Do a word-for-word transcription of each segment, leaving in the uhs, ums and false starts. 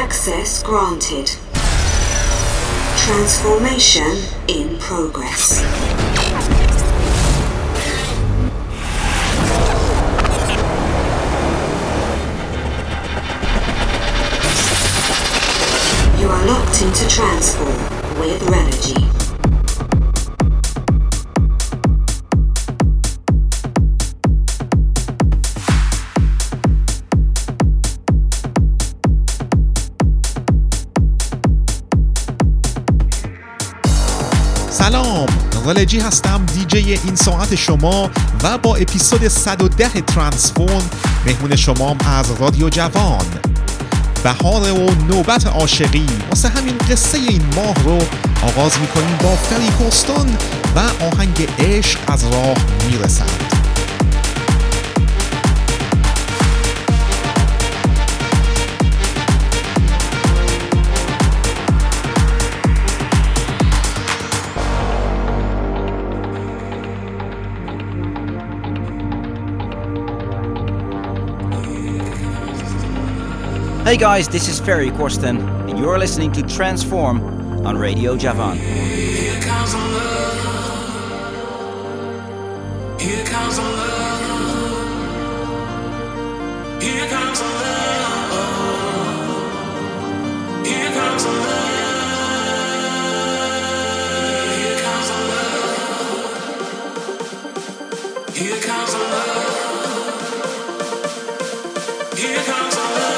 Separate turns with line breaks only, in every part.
Access granted. Transformation in progress. You are locked into Transform with Renogy.
سلام، رلجی هستم، دیجی این ساعت شما و با اپیزود صد و ده ترانسفورم مهمون شمام از رادیو جوان. بهار و نوبت عاشقی، واسه همین قصه این ماه رو آغاز میکنیم با فری کورستون و آهنگ عشق از راه میرسد.
Hey guys, this is Ferry Corsten, and you're listening to Transform on Radio Javan.
Here comes our love. Here comes our love. Here comes our love. Here comes our love. Here comes our love. Here comes our love. Here comes our love.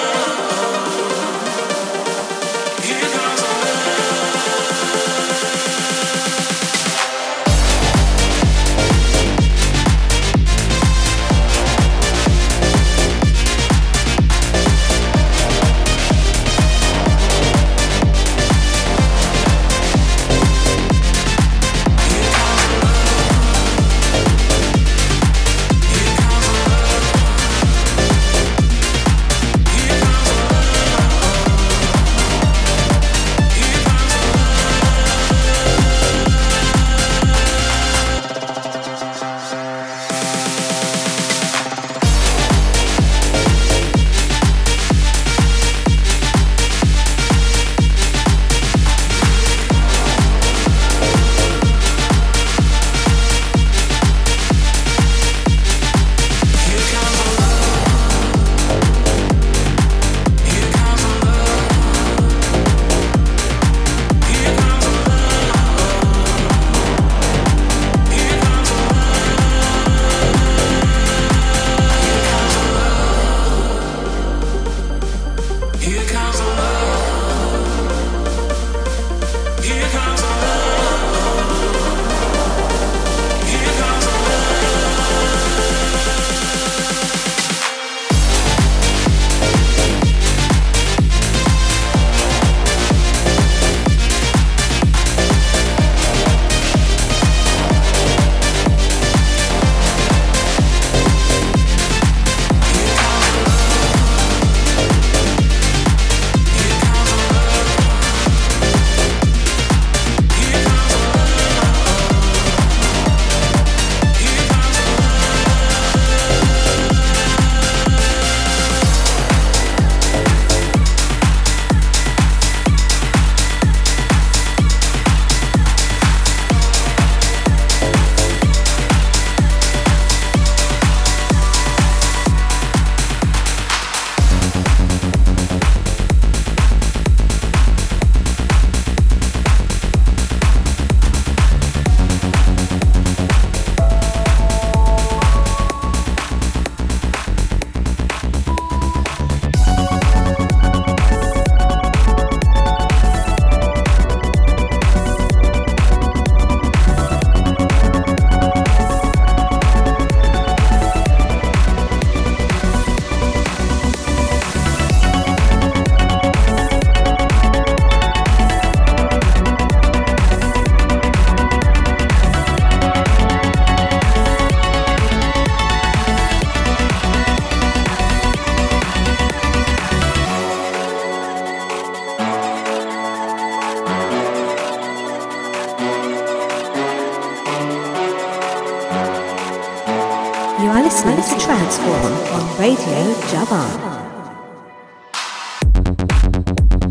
You are listening to Transform on Radio Javan.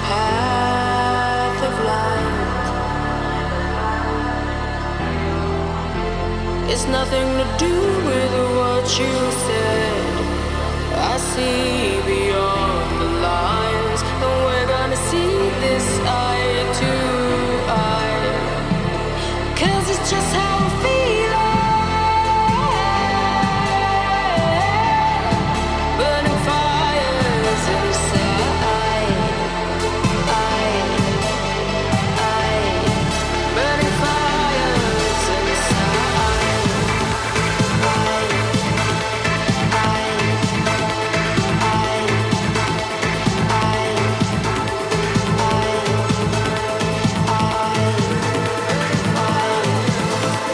path of light. It's nothing to do with what you said. I see beyond the lines, and we're gonna see this eye to eye. 'Cause it's just how I feel. Burning fires inside. I, I, burning fires inside. I, I, I, I, I, I.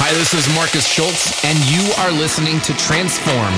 Hi, this is Marcus Schultz, and you are listening to Transform.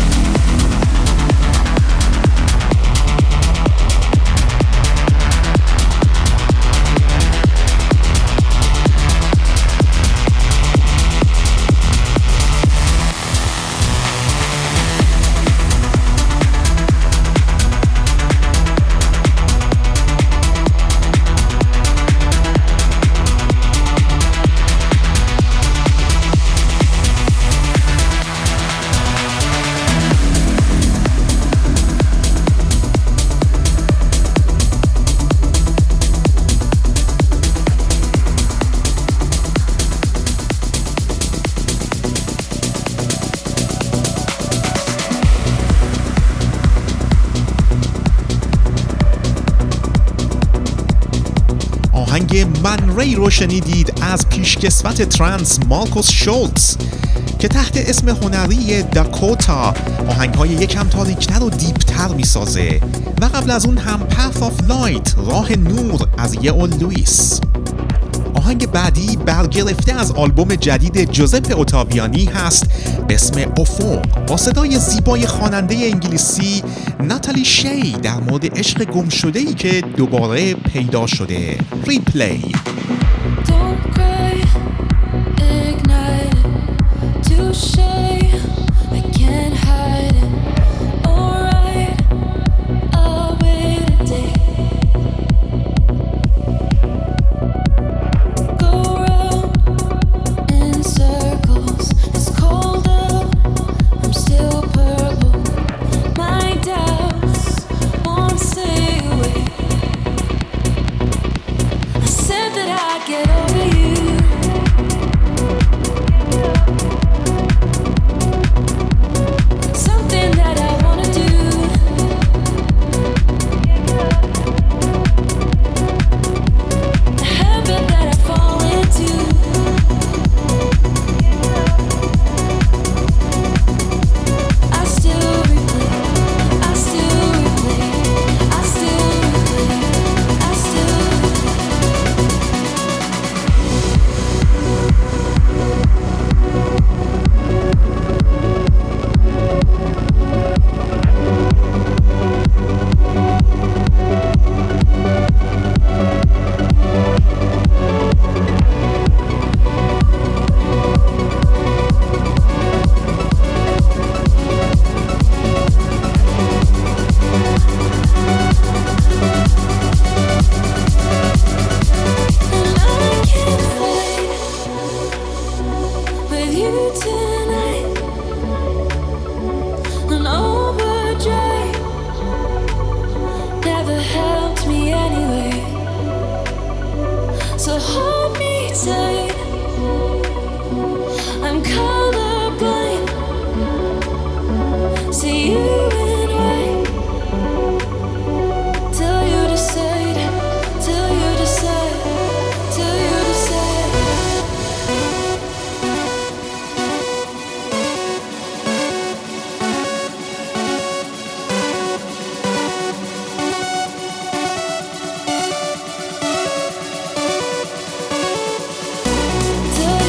من ری رو شنیدید از پیشکسوت ترنس مارکوس شولتز که تحت اسم هنری داکوتا آهنگ‌های یکم تاریک‌تر و دیپتر می‌سازه و قبل از اون هم پاث آف لایت راه نور از یئو لوئیس. آهنگ بعدی برگرفته از آلبوم جدید جوزپه اوتاویانی هست به اسم افق با صدای زیبای خواننده انگلیسی ناتالی شی در مورد عشق گم شده‌ای که دوباره پیدا شده. ریپلی.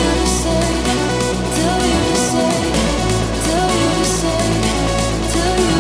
Tell you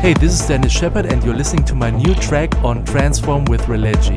Hey, this is Dennis Shepard and you're listening to my new track on Transform with Religi.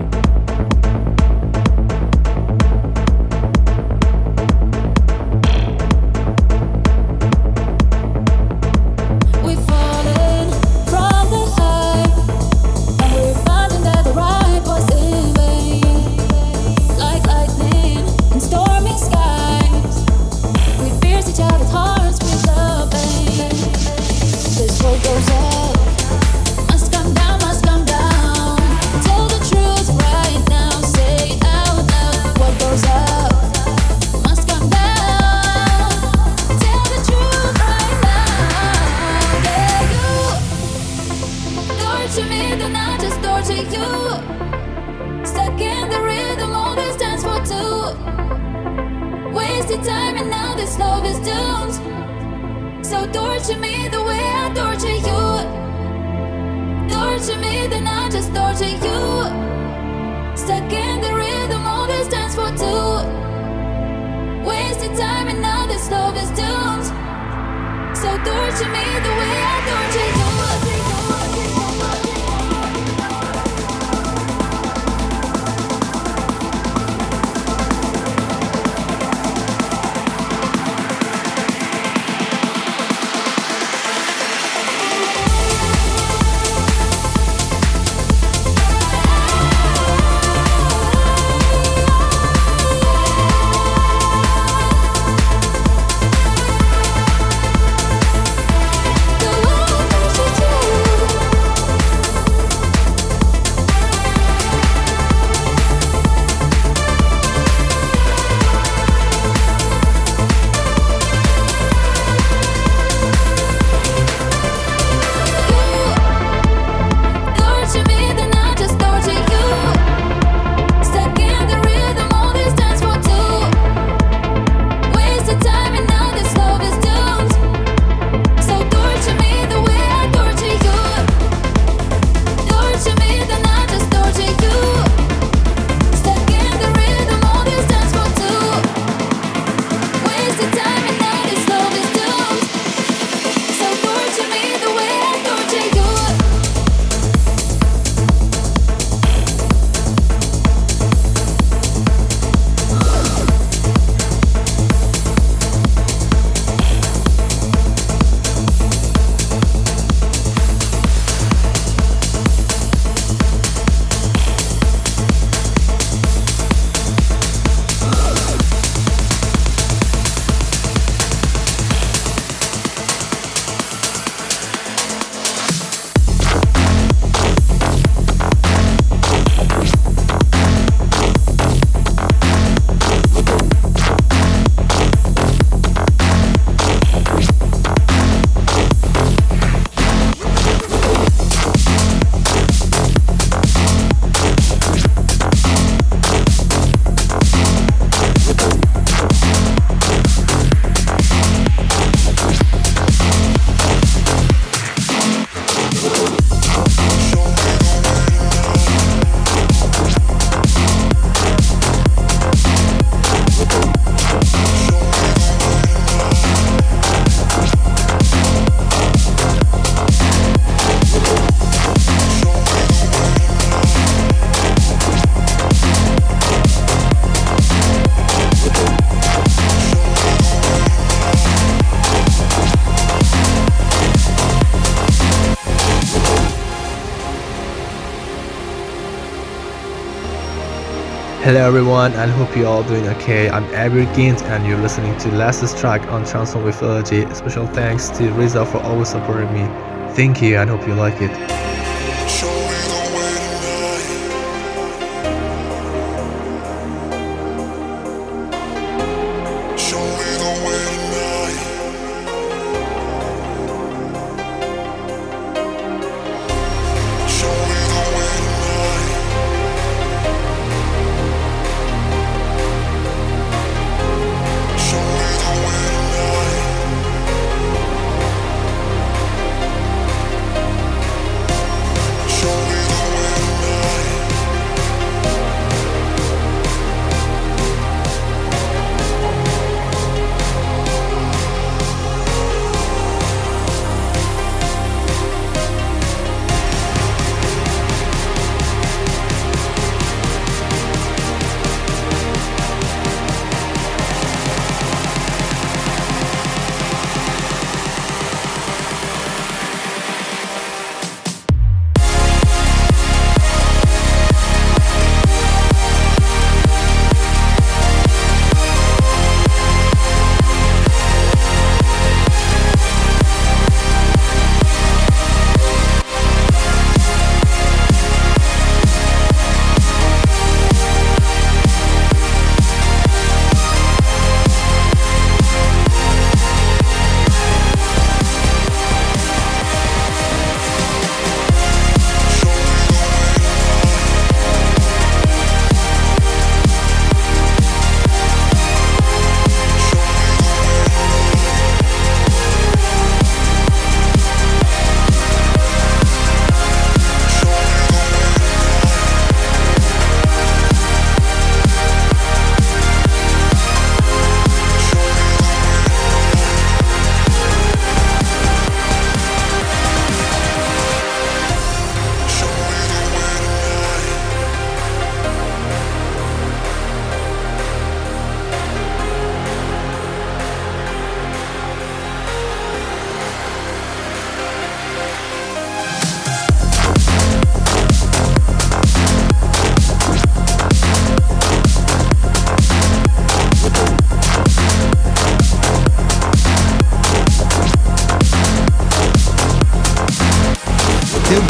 Hello everyone, I hope you're all doing okay. I'm Abir Gint and you're listening to latest track on Transform with Religi. Special thanks to Riza for always supporting me. Thank you and hope you like it.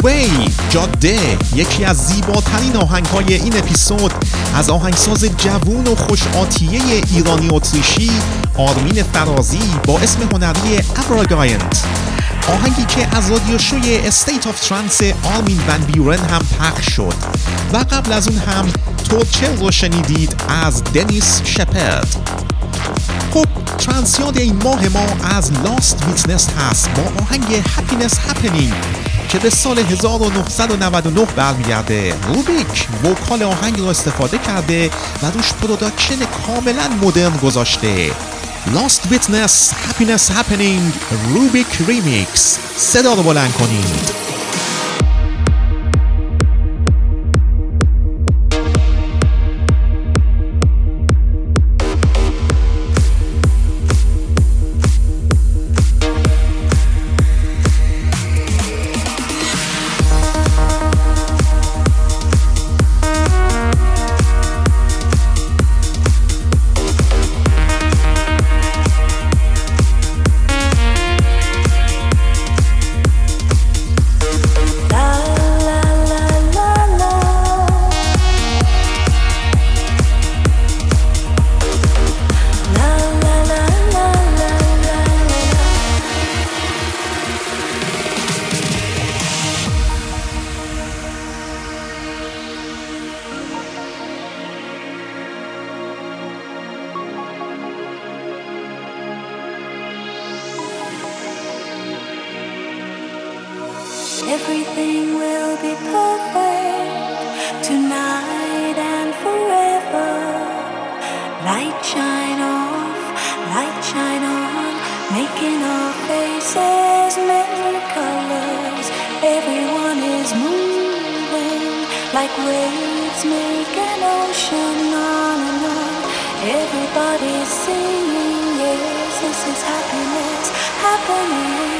وی جاده یکی از زیباترین آهنگ‌های این اپیزود از آهنگساز جوون و خوش‌آتیه ایرانی اتریشی آرمین فرازی با اسم هنری ابراگاینت، آهنگی که از رادیو شوی استیت آف ترانس آرمین ون بیورن هم پخش شد و قبل از اون هم تورچل رو شنیدید از دنیس شپرد. خب ترانسیاد این ماه ما از لاست ویتنس هست با آهنگ هپینس هپنینگ که به سال هزار و نهصد و نود و نه برمیگرده. روبیک وکال آهنگ رو استفاده کرده و روش پروداکشن کاملا مدرن گذاشته. لاست ویتنس هپینس هپنینگ روبیک ریمیکس. صدا رو بلند کنید.
Everything will be perfect tonight and forever. Light shine off, light shine on, making our faces many colors. Everyone is moving like waves make an ocean on and on. Everybody's singing, yes, this is happiness happening.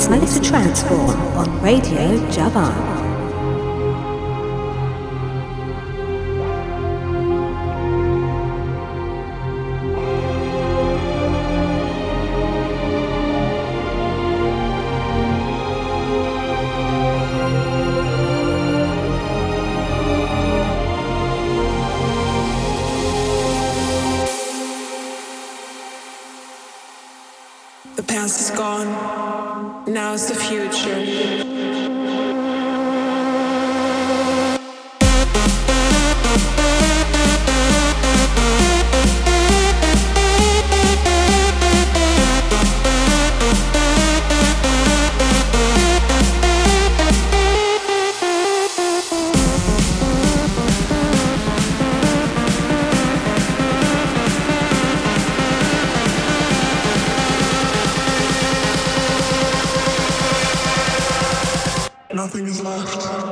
listening to Transform on Radio Javan.
The past is gone. Now is the future. Nothing is left.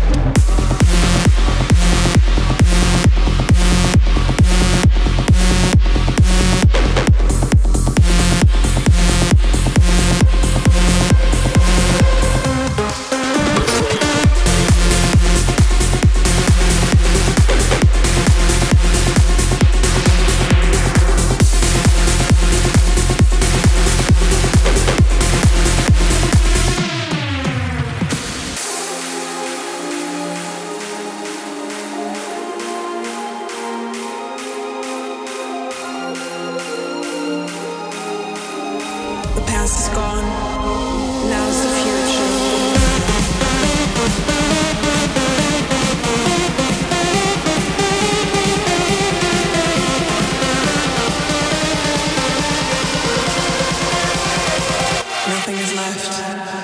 The past is gone. Now is the future. Nothing is left.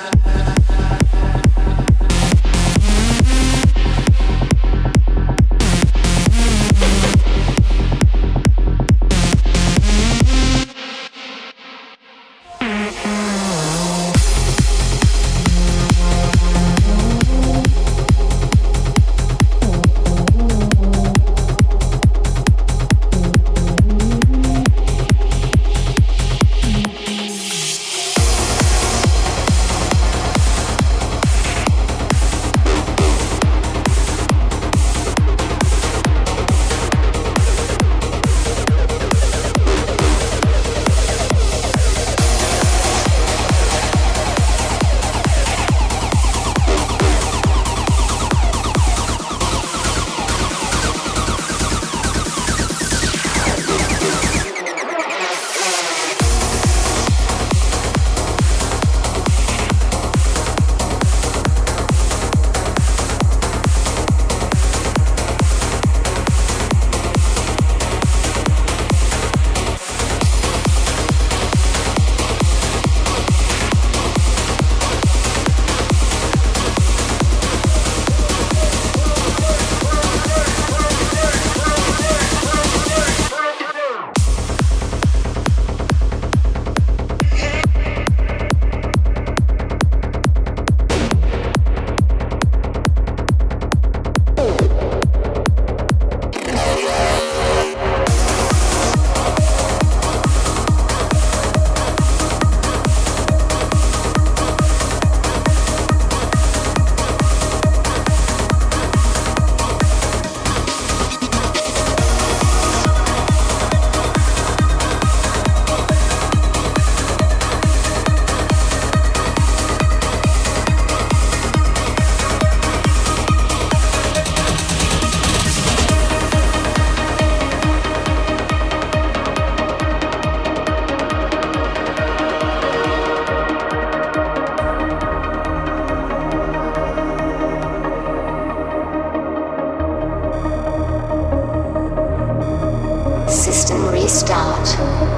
System restart.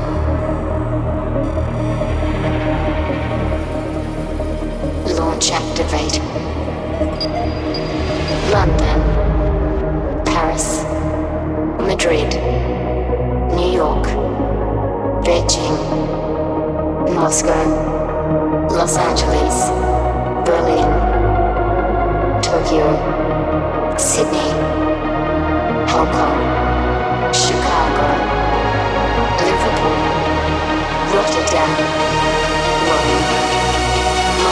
Launch activate. London, Paris, Madrid, New York, Beijing, Moscow, Los Angeles, Berlin, Tokyo, Sydney, Hong Kong, Chicago, Liverpool, Rotterdam, Rome,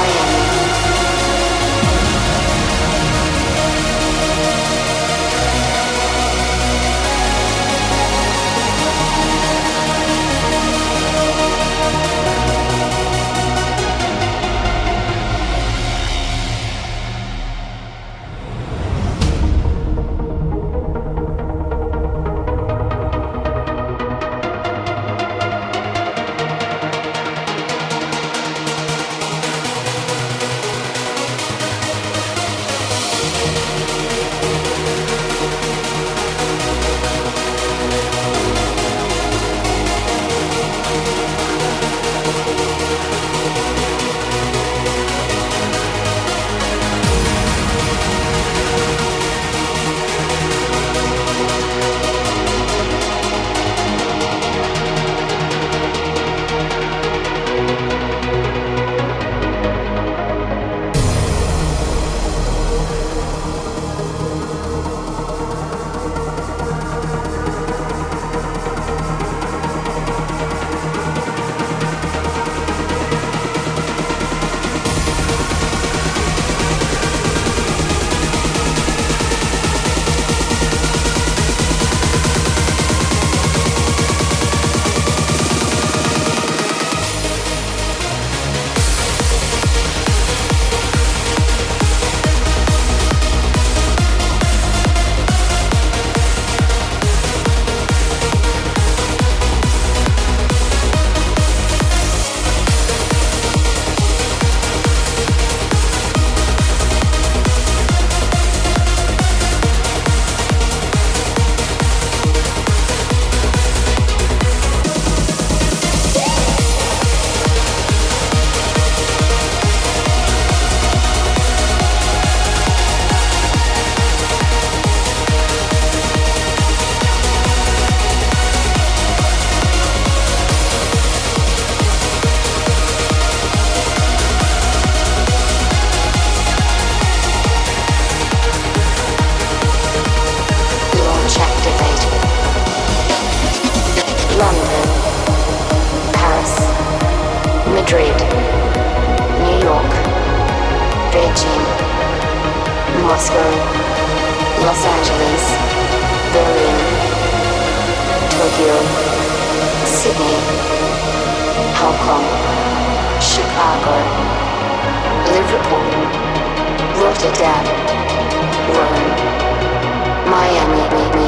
Moscow, Los Angeles, Berlin, Tokyo, Sydney, Hong Kong, Chicago, Liverpool, Rotterdam, Rome, Miami.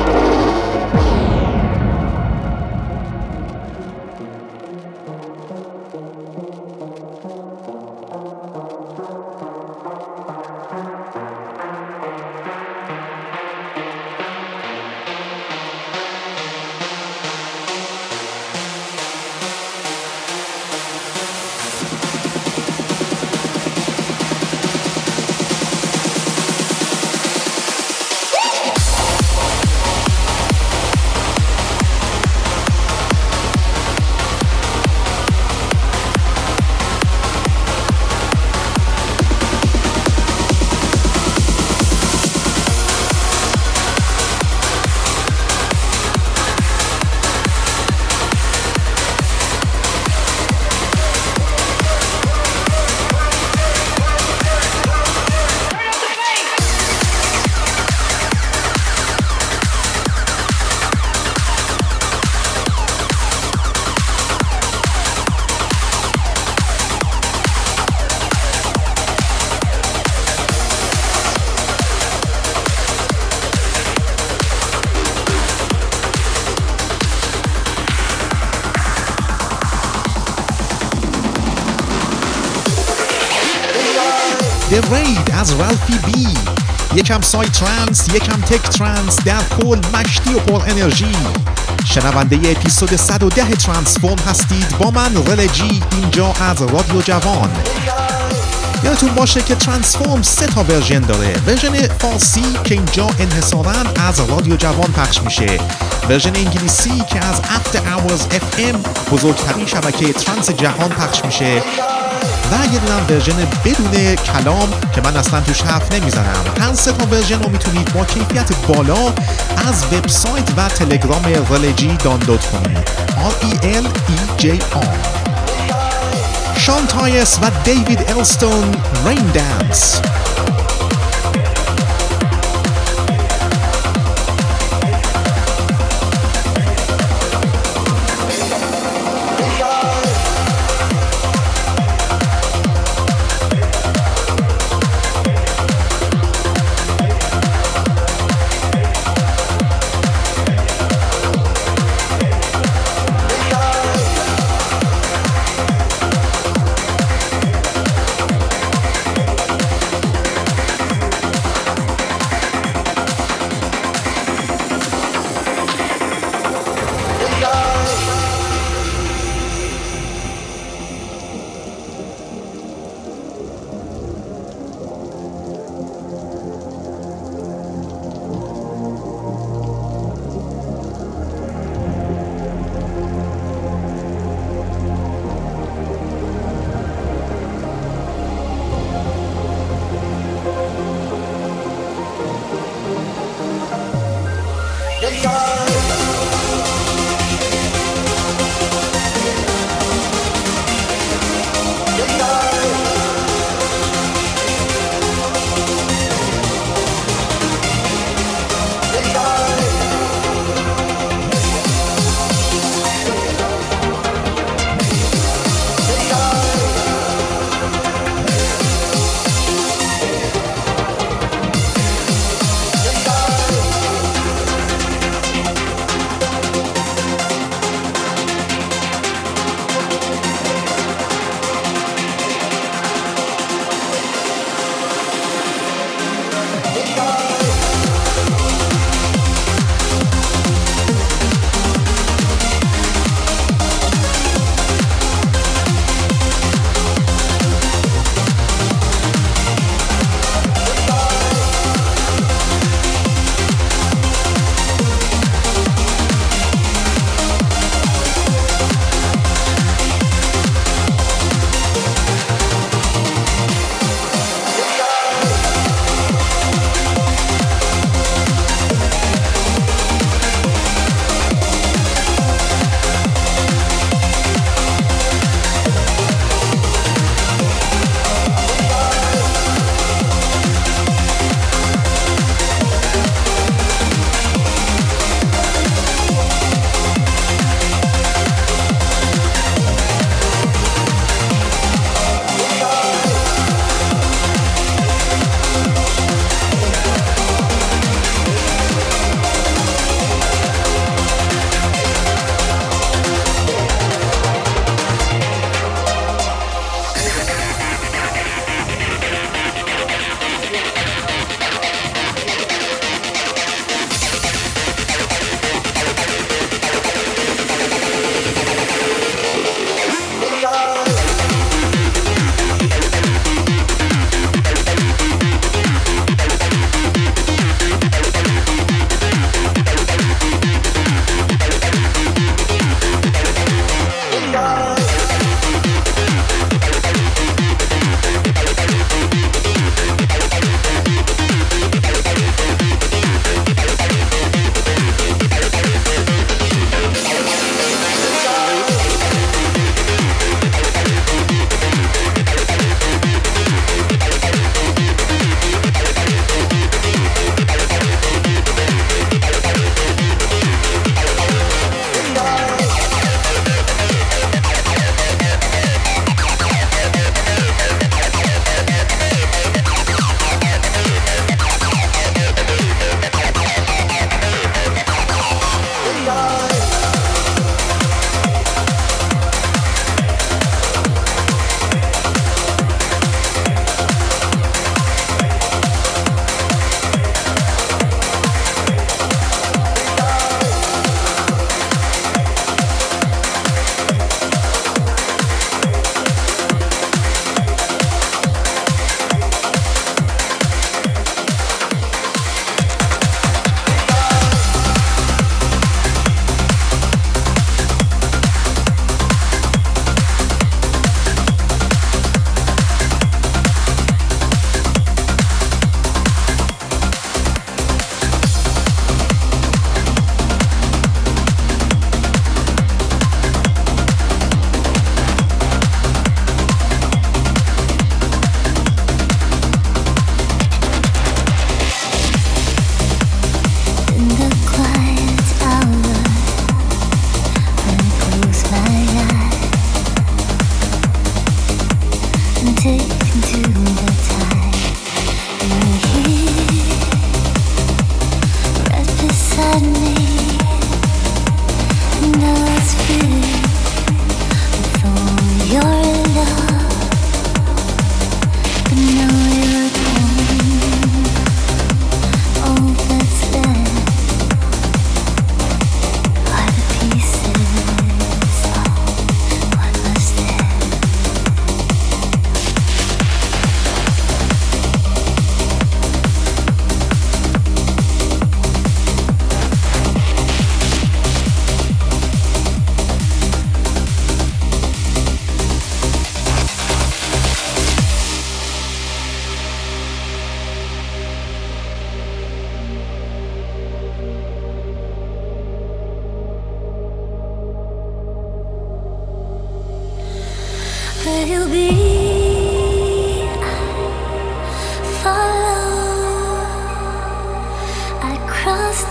The Raid از رالفی بی، یکم سای ترانس، یکم تک ترانس، در کل مشتی و پر انرژی. شنونده اپیزود صد و ده ترانسفورم هستید با من رلجی اینجا از رادیو جوان. یادتون باشه که ترانسفورم سه تا ورژن داره. ورژن فارسی که اینجا انحصاراً از رادیو جوان پخش میشه، ورژن انگلیسی که از After Hours اف ام بزرگترین شبکه ترانس جهان پخش میشه و یه دونم ورژن بدون کلام که من اصلا توش حرف نمیزنم. هر سه تا ورژن رو میتونید با کیفیت بالا از وبسایت و تلگرام رلجی دانلود کنید. آر ای ال ای جی آر. شان تایس و دیوید الستون، رین دنس.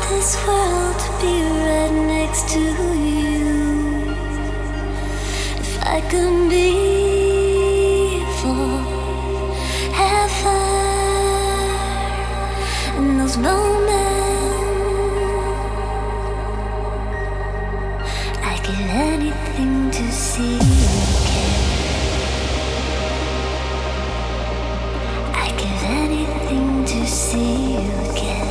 this world to be right next to you. If I could be forever in those moments, I'd give anything to see you again. I'd give anything to see you again.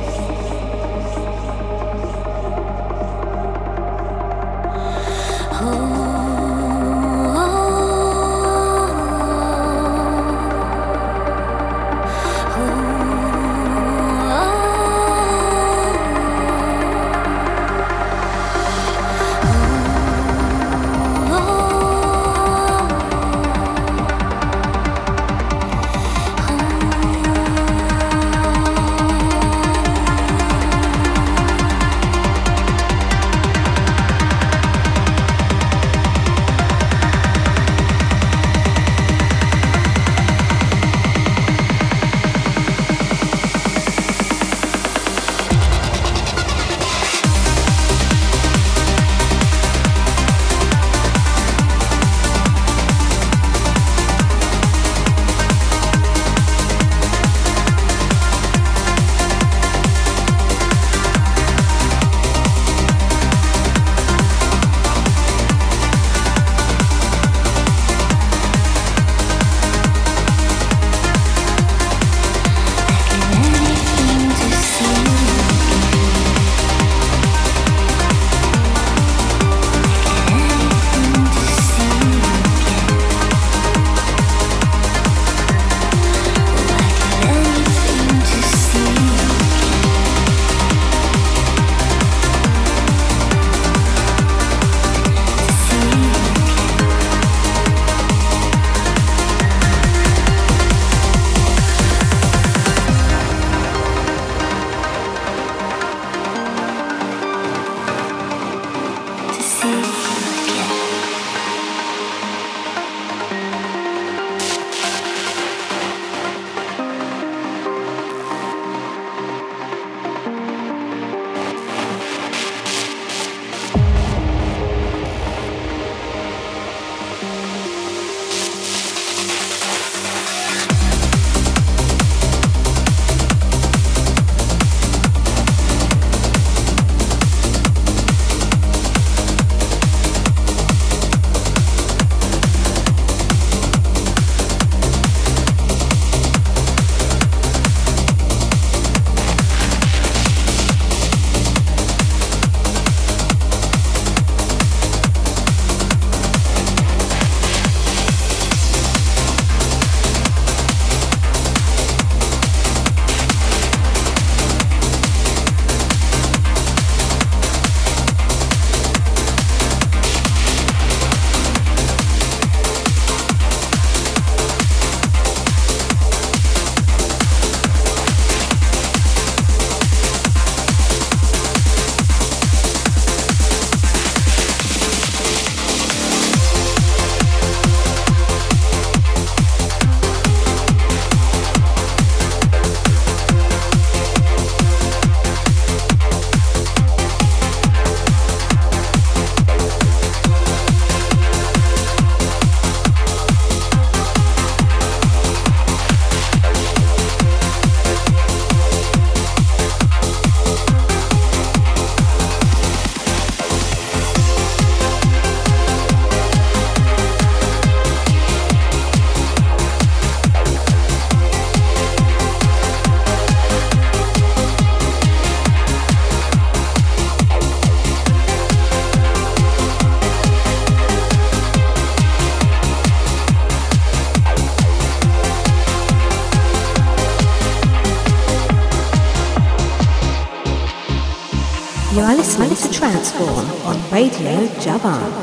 You are listening to Transform on Radio Javan.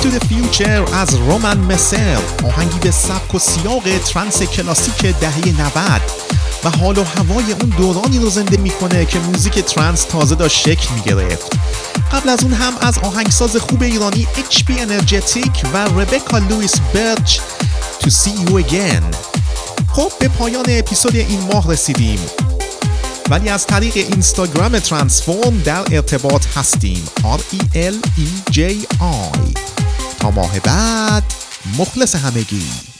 to the Future از رومن مسل، آهنگی به سبک و سیاق ترنس کلاسیک دهه نود و حال و هوای اون دورانی رو زنده میکنه که موزیک ترنس تازه داشت شکل میگرفت. قبل از اون هم از آهنگساز خوب ایرانی اچ پی انرژتیک و ربکا لوئیس برچ To See You Again. خب به پایان اپیزود این ماه رسیدیم، ولی از طریق اینستاگرام ترانسفورم در ارتباط هستیم. آر ای ال ای جی آی. تا ماه بعد، مخلص همگی.